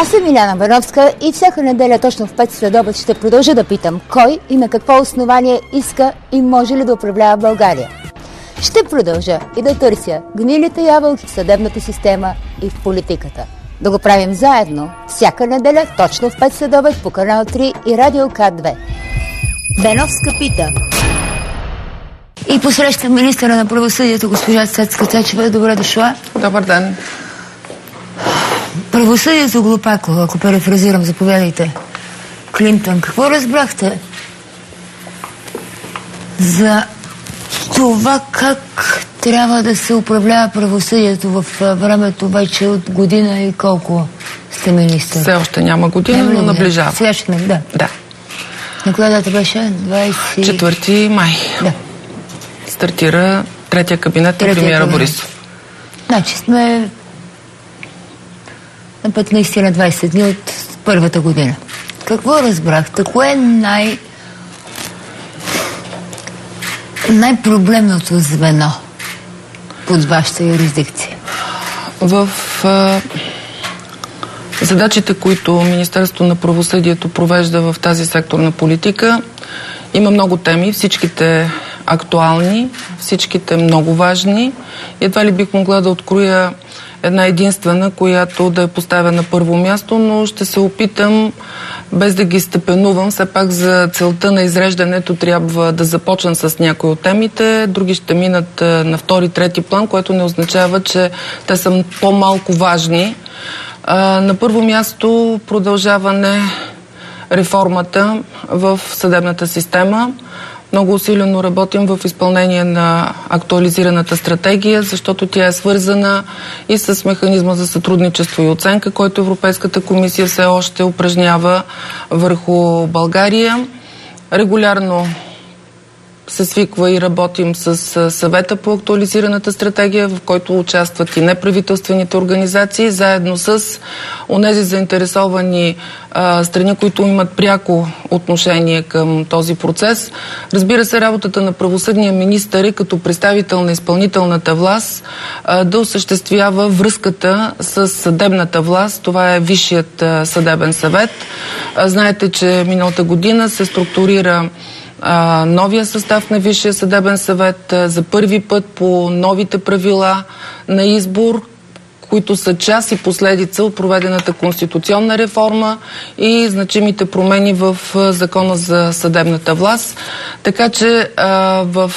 Аз съм Иляна Бановска и всяка неделя точно в 5 следобед ще продължа да питам кой и на какво основание иска и може ли да управлява България. Ще продължа и да търся гнилите ябълки в съдебната система и в политиката. Да го правим заедно всяка неделя точно в 5 следобед по канал 3 и Радио К2. Беновска пита. И посрещам министъра на правосъдието госпожа Цецка Цачева. Добре дошла. Добър ден. Правосъдието глупако, ако перефразирам, заповядайте. Клинтън, какво разбрахте за това как трябва да се управлява правосъдието в времето вече от година и колко сте министър? Все още няма година, но наближава. Сега ще да. Да. На коя дата беше? 4 май. Да. Стартира третия кабинет на премиера Борисов. Значи сме на път наистина 20 дни от първата година. Какво разбрахте? Кое е най-проблемното звено под вашата юрисдикция? В задачите, които Министерството на правосъдието провежда в тази секторна политика, има много теми, всичките актуални, всичките много важни. Едва ли бих могла да откроя една единствена, която да е поставя на първо място, но ще се опитам, без да ги степенувам, все пак за целта на изреждането трябва да започна с някои от темите, други ще минат на втори, трети план, което не означава, че те са по-малко важни. На първо място продължаване реформата в съдебната система. Много усилено работим в изпълнение на актуализираната стратегия, защото тя е свързана и с механизма за сътрудничество и оценка, който Европейската комисия все още упражнява върху България. Регулярно се свиква и работим с съвета по актуализираната стратегия, в който участват и неправителствените организации, заедно с онези заинтересовани страни, които имат пряко отношение към този процес. Разбира се, работата на правосъдния министър е като представител на изпълнителната власт да осъществява връзката с съдебната власт. Това е Висшият съдебен съвет. Знаете, че миналата година се структурира новия състав на Висшия съдебен съвет за първи път по новите правила на избор, които са част и последица от проведената конституционна реформа и значимите промени в Закона за съдебната власт. Така че в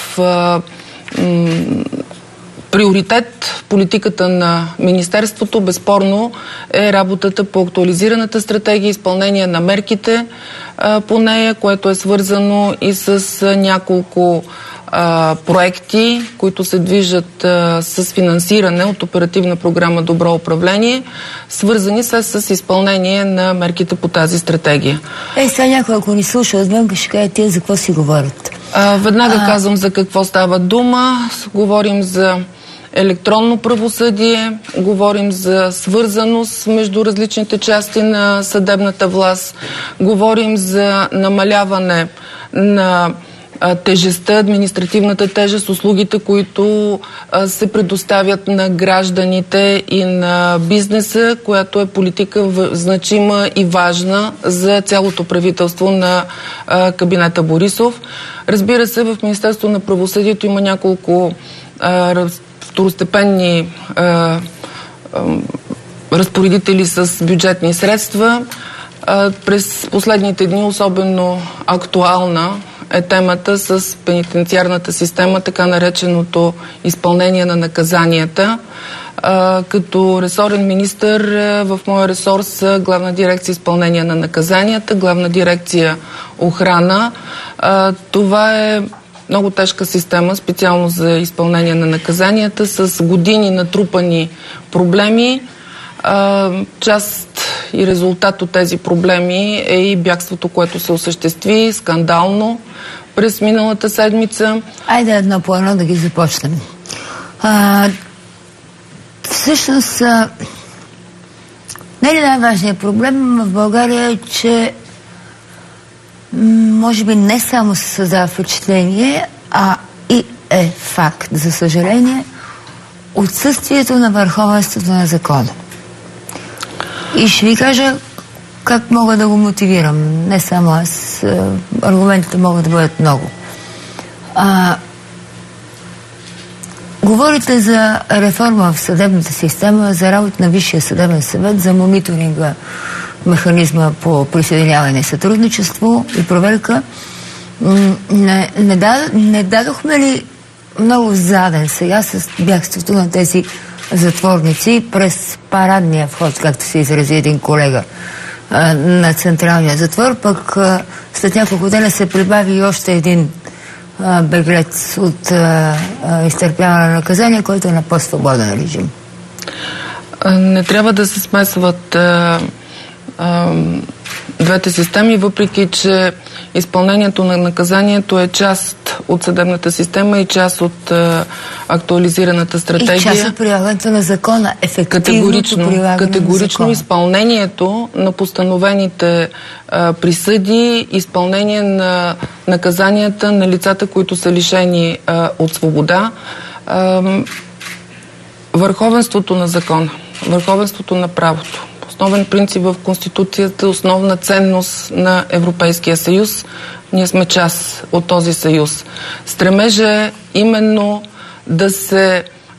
приоритет в политиката на Министерството безспорно е работата по актуализираната стратегия, изпълнение на мерките по нея, което е свързано и с няколко проекти, които се движат с финансиране от оперативна програма Добро управление, свързани с изпълнение на мерките по тази стратегия. Сега някой, ако ни слуша отвън, ще каже тия за какво си говорят? Веднага казвам за какво става дума. Говорим за електронно правосъдие, говорим за свързаност между различните части на съдебната власт, говорим за намаляване на тежестта, административната тежест, услугите, които се предоставят на гражданите и на бизнеса, която е политика значима и важна за цялото правителство на кабинета Борисов. Разбира се, в Министерството на правосъдието има няколко второстепенни разпоредители с бюджетни средства. През последните дни особено актуална е темата с пенитенциарната система, така нареченото изпълнение на наказанията. Като ресорен министър в моя ресор са Главна дирекция изпълнение на наказанията, Главна дирекция охрана. Това е много тежка система, специално за изпълнение на наказанията, с години натрупани проблеми. Част и резултат от тези проблеми е и бягството, което се осъществи скандално през миналата седмица. Айде едно по едно да ги започнем. Всъщност, не е ли най-важният проблем в България е, че може би не само се създава впечатление, а и е факт, за съжаление, отсъствието на върховенството на закона. И ще ви кажа как мога да го мотивирам. Не само аз. Аргументите могат да бъдат много. Говорите за реформа в съдебната система, за работа на Висшия съдебен съвет, за мониторинга, механизма по присъединяване, сътрудничество и проверка. Не дадохме ли много заден сега с бягството на тези затворници през парадния вход, както се изрази един колега на централния затвор, пък след няколко дена се прибави и още един беглец от изтърпяване на наказание, който е на по-свободен режим? Не трябва да се смесват двете системи, въпреки че изпълнението на наказанието е част от съдебната система и част от актуализираната стратегия. И част от прилагането на закона, ефективното прилагане категорично на изпълнението на постановените присъди, изпълнение на наказанията на лицата, които са лишени от свобода, върховенството на закона, върховенството на правото. Основен принцип в Конституцията, основна ценност на Европейския съюз. Ние сме част от този съюз. Стремежа е именно да се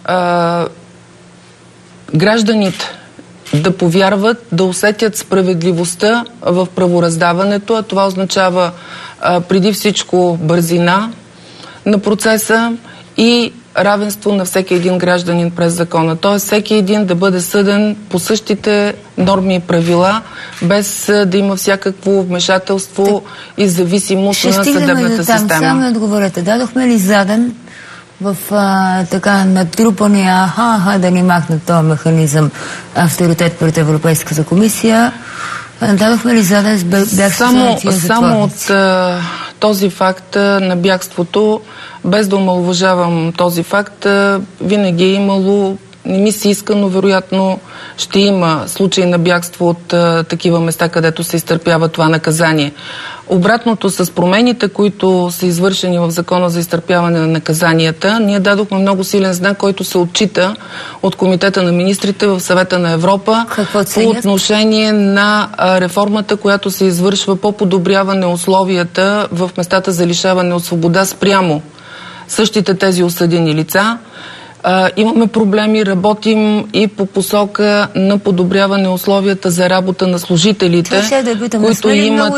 гражданите да повярват, да усетят справедливостта в правораздаването, а това означава преди всичко бързина на процеса и равенство на всеки един гражданин през закона. Т.е. всеки един да бъде съден по същите норми и правила, без да има всякакво вмешателство и зависимост на съдебната система. Само отговорете. Дадохме ли заден в така натрупания да ни махнат този механизъм авторитет пред Европейската комисия? Дадохме ли заден с бягството на тия затворници? Само от този факт на бягството, без да омаловажавам този факт, винаги е имало, не ми се иска, но вероятно ще има случаи на бягство от такива места, където се изтърпява това наказание. Обратното с промените, които са извършени в Закона за изтърпяване на наказанията, ние дадохме много силен знак, който се отчита от Комитета на министрите в Съвета на Европа по отношение на реформата, която се извършва по подобряване условията в местата за лишаване от свобода спрямо същите тези осъдени лица. Имаме проблеми, работим и по посока на подобряване условията за работа на служителите, които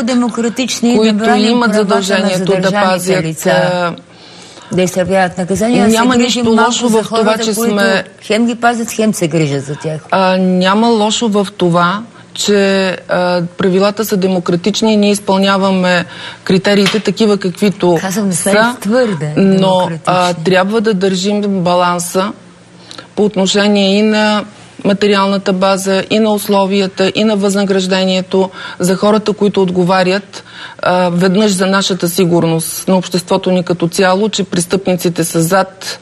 имат задължението да пазят лица, да изтърпяват наказания. Няма нищо лошо в това, че сме... Хем ги пазят, хем се грижат за тях. Няма лошо в това, че правилата са демократични и ние изпълняваме критериите такива каквито са, но трябва да държим баланса по отношение и на материалната база, и на условията, и на възнаграждението за хората, които отговарят веднъж за нашата сигурност на обществото ни като цяло, че престъпниците са зад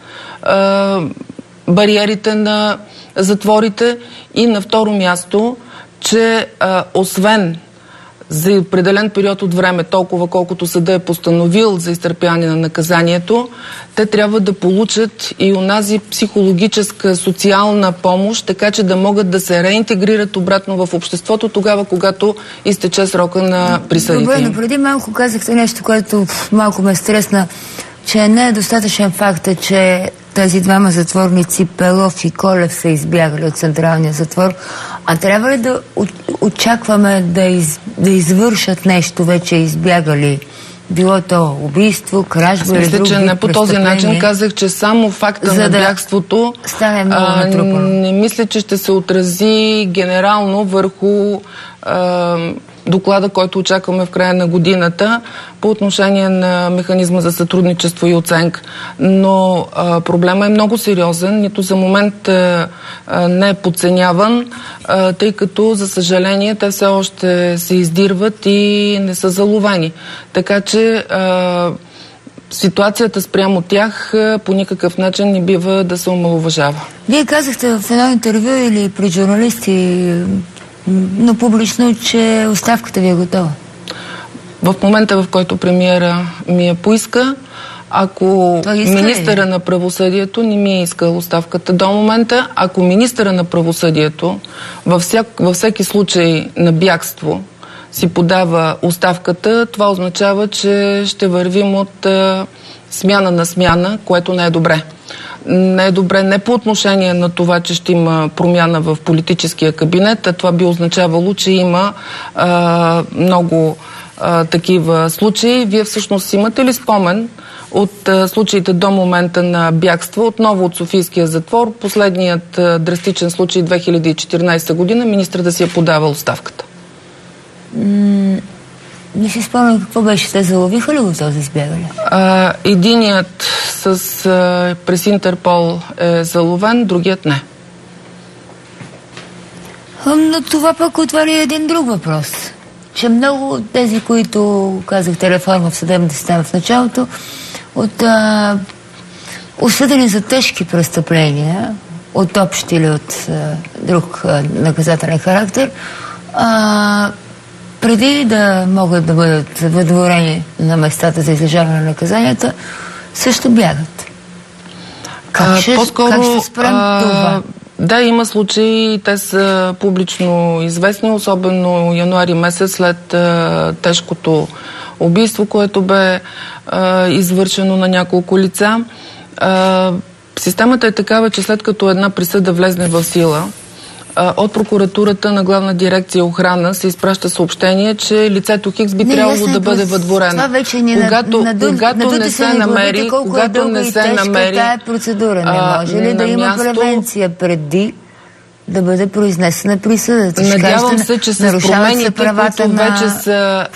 бариерите на затворите, и на второ място, че освен за определен период от време, толкова колкото съда е постановил за изтърпяване на наказанието, те трябва да получат и онази психологическа, социална помощ, така че да могат да се реинтегрират обратно в обществото тогава, когато изтече срока на присъдите. Добре, но преди малко казахте нещо, което малко ме стресна, че не е достатъчен факт, че тези двама затворници, Пелов и Колев, са избягали от централния затвор. А трябва ли да очакваме да извършат нещо, вече избягали? Било то убийство, кражба или друг вид престъпление? Не по този начин. Казах, че само факта на бягството не мисля, че ще се отрази генерално върху доклада, който очакваме в края на годината по отношение на механизма за сътрудничество и оценка. Но проблема е много сериозен, нито за момент не е подценяван, тъй като, за съжаление, те все още се издирват и не са заловени. Така че ситуацията спрямо тях по никакъв начин не бива да се омаловажава. Вие казахте в едно интервю или при журналисти, но публично, че оставката ви е готова. В момента, в който премиера ми я поиска, Ако министъра на правосъдието не ми е искал оставката до момента, ако министъра на правосъдието във всеки случай на бягство си подава оставката, това означава, че ще вървим от смяна на смяна, което не е добре. Не е добре не по отношение на това, че ще има промяна в политическия кабинет, а това би означавало, че има много такива случаи. Вие всъщност имате ли спомен от случаите до момента на бягство, отново от Софийския затвор, последният драстичен случай 2014 година, министър да си е подавал оставката? Не си спомням какво беше. Те заловиха ли го този избягане? Единият през Интерпол е заловен, другият не. Но това пък отваря един друг въпрос. Че много от тези, които казахте реформа в съдебната система в началото, от осъдени за тежки престъпления, от общ или от друг наказателен характер, преди да могат да бъдат въдворени на местата за излежаване на наказанията, също бягат. Как ще спрем това? Да, има случаи, те са публично известни, особено януари месец след тежкото убийство, което бе извършено на няколко лица. Системата е такава, че след като една присъда влезне в сила, от прокуратурата на Главна дирекция охрана се изпраща съобщение, че лицето Хикс би трябвало да бъде въдворено. Това вече когато не се намери, когато не се намери тая процедура, не може ли да има превенция преди да бъде произнесена присъдата? Надявам се, че с промените, които вече са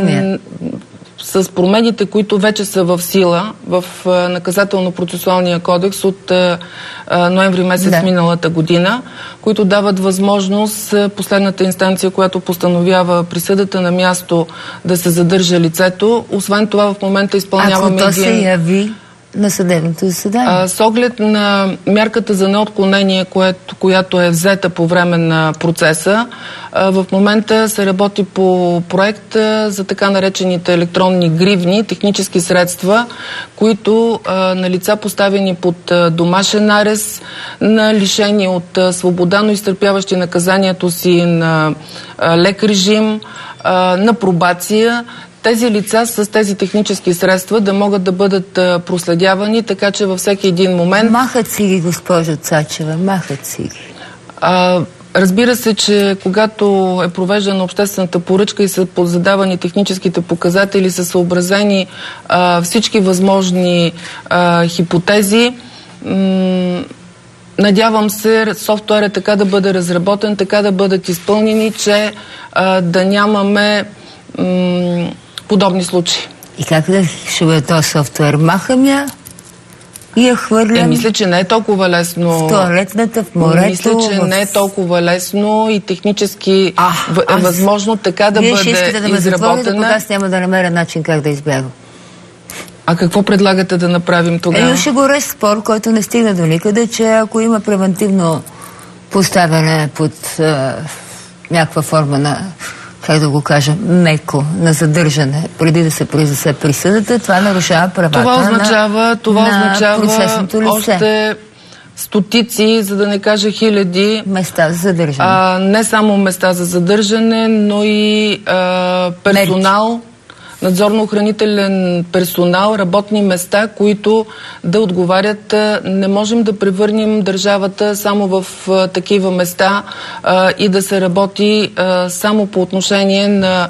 с промените, които вече са в сила в наказателно-процесуалния кодекс от ноември месец миналата година, които дават възможност последната инстанция, която постановява присъдата на място да се задържа лицето. Освен това в момента изпълняваме Ако то се яви на съдебното заседание. С оглед на мярката за неотклонение, която е взета по време на процеса, в момента се работи по проект за така наречените електронни гривни, технически средства, които на лица поставени под домашен арест, на лишени от свобода, но изтърпяващи наказанието си на лек режим, на пробация, тези лица с тези технически средства да могат да бъдат проследявани, така че във всеки един момент... Махат си ги, госпожо Цачева, махат си ги. Разбира се, че когато е провеждана обществената поръчка и са задавани техническите показатели, са съобразени всички възможни хипотези. Надявам се софтуерът така да бъде разработен, така да бъдат изпълнени, че да нямаме подобни случаи. И как да ще бъде този софтуер? Махам я и я хвърлям? Мисля, че не е толкова лесно. В тоалетната, в морето. Мисля, че не е толкова лесно и технически е възможно така да бъде изработена. Вие ще искате да ме затворите, пък аз няма да намеря начин как да избягам. А какво предлагате да направим тогава? Ще горе спор, който не стигна до никъде, че ако има превентивно поставяне под някаква форма на, как да го кажа, меко, на задържане, преди да се произнесе присъдата, това нарушава правата на процесното лице. Още стотици, за да не кажа хиляди места за задържане. Не само места за задържане, но и персонал, надзорно-охранителен персонал, работни места, които да отговарят. Не можем да превърнем държавата само в такива места и да се работи само по отношение на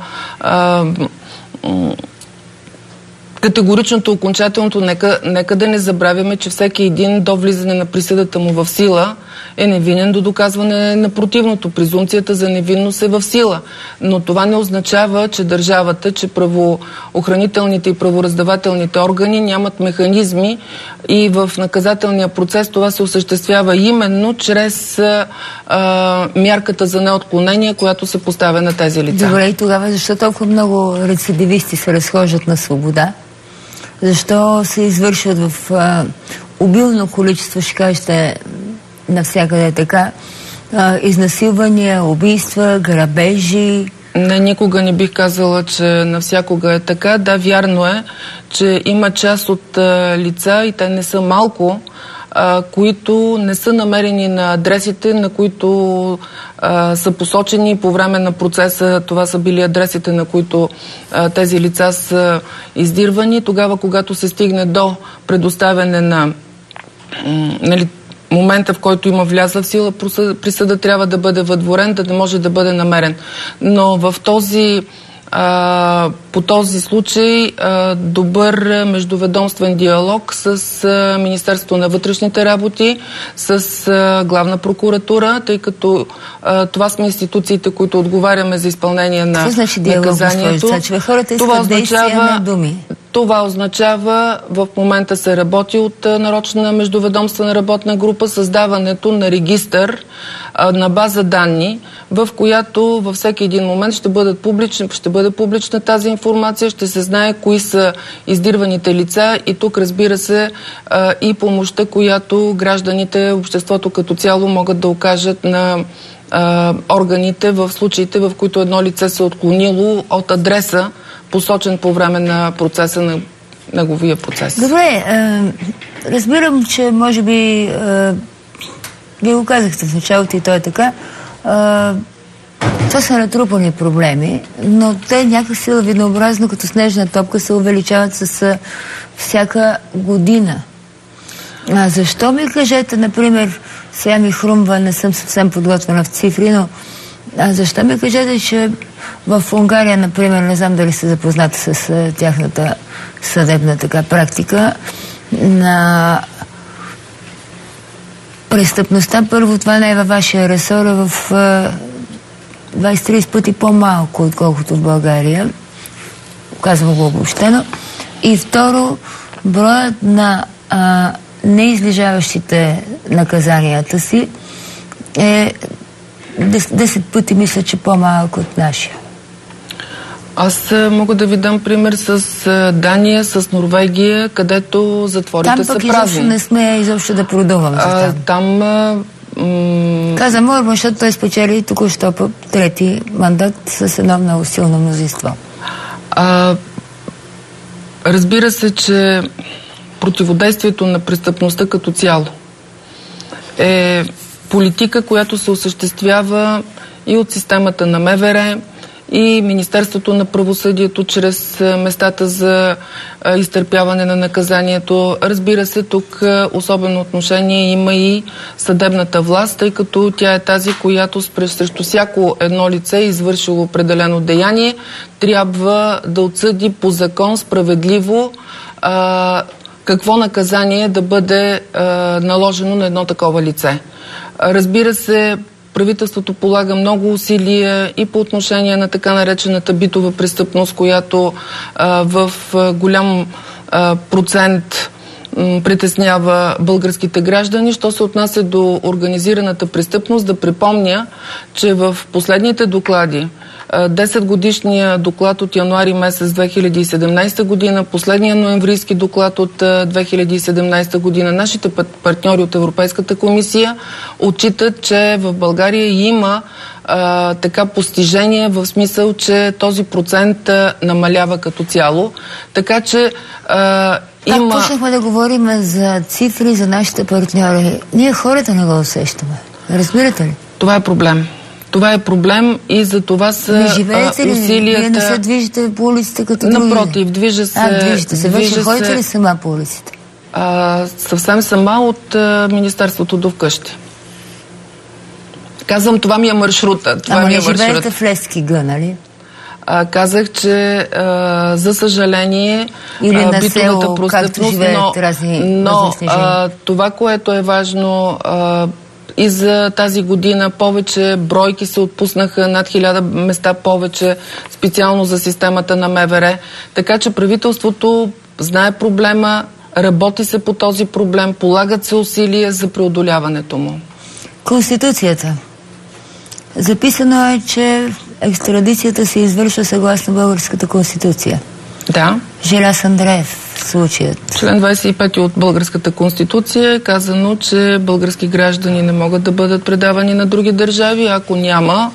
категоричното, окончателното. Нека да не забравяме, че всеки един до влизане на присъдата му в сила е невинен до доказване на противното. Презумпцията за невинност е в сила. Но това не означава, че държавата, че правоохранителните и правораздавателните органи нямат механизми и в наказателния процес това се осъществява именно чрез мярката за неотклонение, която се поставя на тези лица. Добре, и тогава защо толкова много рецидивисти се разхождат на свобода? Защо се извършват в обилно количество, ще кажете, навсякъде така, изнасилвания, убийства, грабежи, Не, никога не бих казала, че навсякога е така. Да, вярно е, че има част от лица, и те не са малко, които не са намерени на адресите, на които са посочени по време на процеса. Това са били адресите, на които тези лица са издирвани. Тогава, когато се стигне до предоставяне на момента, в който има влязла в сила присъда, трябва да бъде въдворен, да не може да бъде намерен. Но в по този случай добър междуведомствен диалог с Министерството на вътрешните работи, с Главна прокуратура, тъй като това сме институциите, които отговаряме за изпълнение на наказанието. Това означава, в момента се работи от нарочна междуведомствена работна група, създаването на регистър на база данни, в която във всеки един момент ще бъде публична тази информация, ще се знае кои са издирваните лица и тук, разбира се, и помощта, която гражданите, обществото като цяло могат да окажат на органите в случаите, в които едно лице се отклонило от адреса, посочен по време на процеса, на неговия процес. Добре, разбирам, че може би вие го казахте в началото и то е така. Това са натрупани проблеми, но те някакси лавинообразно като снежна топка се увеличават с всяка година. Защо ми кажете, например, сега ми хрумва, не съм съвсем подготвена в цифри, но защо ми кажете, че в Унгария, например, не знам дали сте запозната с тяхната съдебна така практика на престъпността, първо това не е във вашия ресор, а в 20-30 пъти по-малко, отколкото в България. Казвам го обобщено. И второ, броят на неизлежаващите наказанията си е 10 пъти, мисля, че по-малко от нашия. Аз мога да ви дам пример с Дания, с Норвегия, където затворите са празни. Там пък изобщо не сме изобщо да продувам за там. Казвам Орбан, защото той спечели току-що трети мандат с едно много силно мнозинство. Разбира се, че противодействието на престъпността като цяло е политика, която се осъществява и от системата на МВР, и Министерството на правосъдието чрез местата за изтърпяване на наказанието. Разбира се, тук особено отношение има и съдебната власт, тъй като тя е тази, която срещу всяко едно лице, извършило определено деяние, трябва да отсъди по закон справедливо какво наказание да бъде наложено на едно такова лице. Разбира се, правителството полага много усилия и по отношение на така наречената битова престъпност, която в голям процент притеснява българските граждани. Що се отнася до организираната престъпност, да припомня, че в последните доклади, 10-годишния доклад от януари месец 2017 година, последния ноемврийски доклад от 2017 година, нашите партньори от Европейската комисия отчитат, че в България има така постижение в смисъл, че този процент намалява като цяло. Така че има... Почнахме да говорим за цифри, за нашите партньори. Ние хората не го усещаме. Разбирате ли? Това е проблем. Това е проблем и за това са живеете ли? Усилията... Вие не се движите по улиците като други? Напротив, движа се... движите се. Вече ходите ли сама по улиците? Съвсем сама от Министерството до вкъщи. Казвам, това ми е маршрута. Ама не живеете в Левски Г, нали? Казах, че за съжаление битовата престъпност, но това, което е важно и за тази година, повече бройки се отпуснаха, над 1000 места повече, специално за системата на МВР. Така че правителството знае проблема, работи се по този проблем, полагат се усилия за преодоляването му. Конституцията. Записано е, че екстрадицията се извършва съгласно българската конституция. Да. Желяз Андреев случаят? Член 25 от Българската конституция е казано, че български граждани не могат да бъдат предавани на други държави, ако няма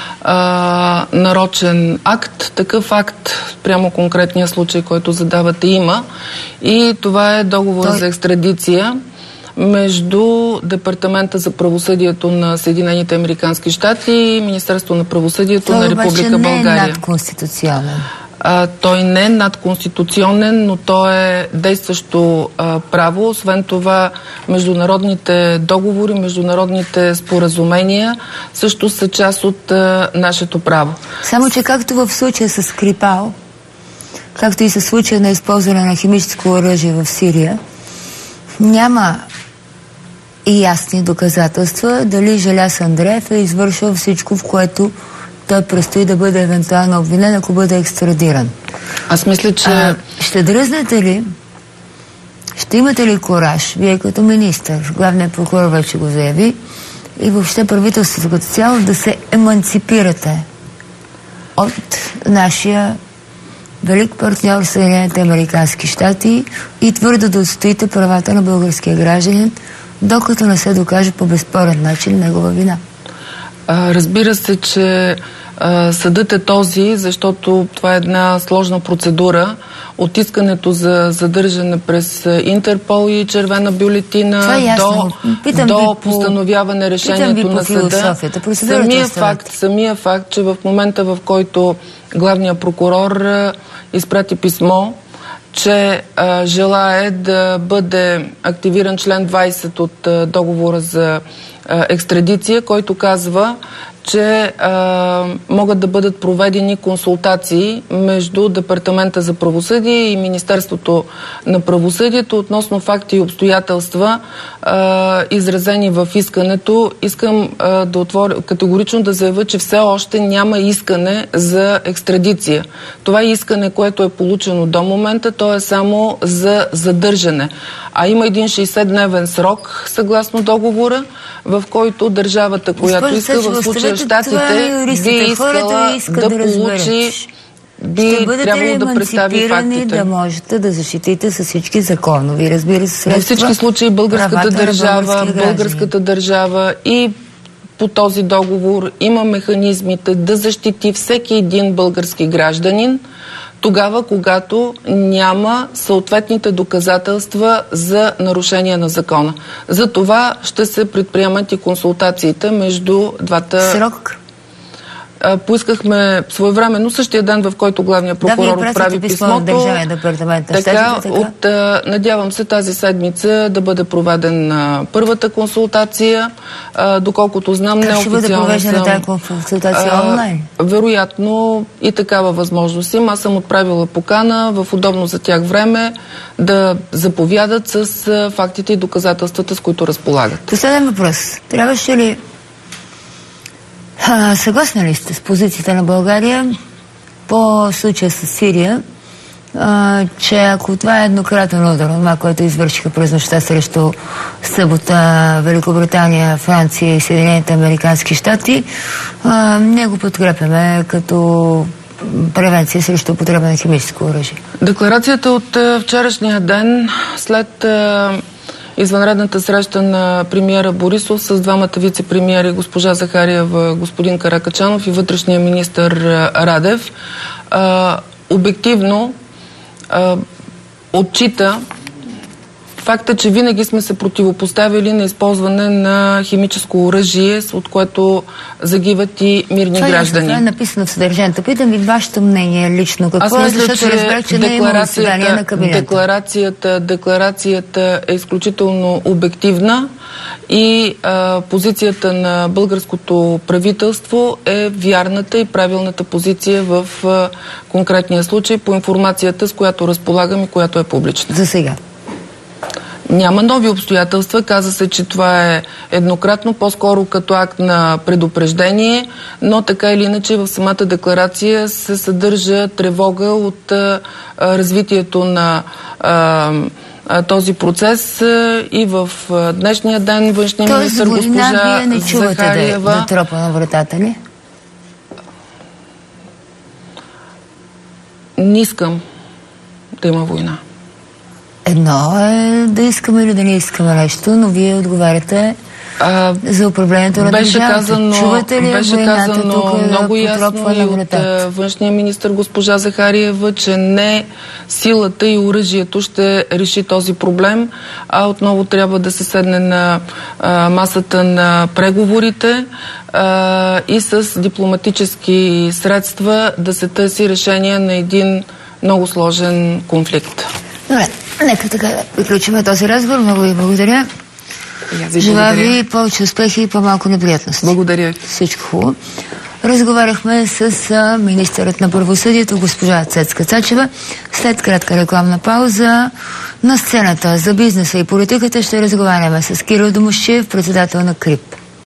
нарочен акт. Такъв акт прямо конкретния случай, който задавате, има. И това е договор за екстрадиция между Департамента за правосъдието на Съединените американски щати и Министерство на правосъдието на Република България. Той обаче не е надконституционен. Той не е надконституционен, но той е действащо право. Освен това, международните договори, международните споразумения също са част от нашето право. Само че както в случая с Скрипал, както и със случая на използване на химическо оръжие в Сирия, няма и ясни доказателства дали Желяз Андреев е извършил всичко, в което той предстои да бъде евентуално обвинен, ако бъде екстрадиран. Аз мисля, че... Ще дръзнете ли, ще имате ли кураж, вие като министър, главният прокурор вече го заяви, и въобще правителството като цяло, да се еманципирате от нашия велик партньор Съединените американски щати и твърдо да отстоите правата на българския гражданин, докато не се докаже по безспорен начин негова вина? Разбира се, че съдът е този, защото това е една сложна процедура от искането за задържане през Интерпол и червена бюлетина до постановяване решението на съда. Самия факт, че в момента, в който главният прокурор изпрати писмо, че желае да бъде активиран член 20 от договора за екстрадиция, който казва, че могат да бъдат проведени консултации между Департамента за правосъдие и Министерството на правосъдието относно факти и обстоятелства, изразени в искането. Искам категорично да заявя, че все още няма искане за екстрадиция. Това искане, което е получено до момента, то е само за задържане. А има един 60-дневен срок, съгласно договора, в който държавата, която иска, в случая щатите, би искала да получи, би трябвало да представи фактите. Да можете да защитите с всички законови, разбира се, средства. Във всички случаи българската държава и по този договор има механизмите да защити всеки един български гражданин, тогава, когато няма съответните доказателства за нарушение на закона. За това ще се предприемат и консултациите между двата... Срок? Поискахме своевременно, същия ден, в който главният прокурор отправи писмото. Надявам се тази седмица да бъде проведен първата консултация. Доколкото знам, неофициално ще бъде провеждана тази консултация онлайн? Вероятно и такава възможност има. Аз съм отправила покана в удобно за тях време да заповядат с фактите и доказателствата, с които разполагат. Последен въпрос. Трябваше ли... Съгласна ли сте с позицията на България по случая с Сирия, че ако това е еднократен удар, това, което извършиха през нощта срещу събота Великобритания, Франция и Съединените американски щати, ние го подкрепяме като превенция срещу употреба на химическо оръжие? Декларацията от вчерашния ден, след извънредната среща на премиера Борисов с двамата вице-премиери, госпожа Захариева, господин Каракачанов и вътрешния министър Радев, обективно отчита факта, че винаги сме се противопоставили на използване на химическо оръжие, от което загиват и мирни граждани. Това е написано в съдържанието. Питам ви вашето мнение лично. Какво Аз мисля, защото разбрах, че не е имало заседание на кабинета. Декларацията е изключително обективна и позицията на българското правителство е вярната и правилната позиция в конкретния случай по информацията, с която разполагам и която е публична. За сега. Няма нови обстоятелства. Каза се, че това е еднократно, по-скоро като акт на предупреждение, но така или иначе в самата декларация се съдържа тревога от развитието на този процес и в днешния ден външния министър госпожа вие не чувате Захариева... да тропа на вратата ли? Не искам да има война. Едно е да искаме или да не искаме нещо, но вие отговаряте за управлението на държавата. Чувате ли беше казано много ясно и от външния министър госпожа Захариева, че не силата и оръжието ще реши този проблем, а отново трябва да се седне на масата на преговорите и с дипломатически средства да се търси решение на един много сложен конфликт. Добре, нека така да приключим този разговор. Много ви благодаря. Желая ви повече успехи и по-малко неприятности. Благодаря. Всичко хубаво. Разговаряхме с министърът на правосъдието госпожа Цецка Цачева. След кратка рекламна пауза на сцената за бизнеса и политиката ще разговаряме с Кирил Домусчиев, председател на КРИБ.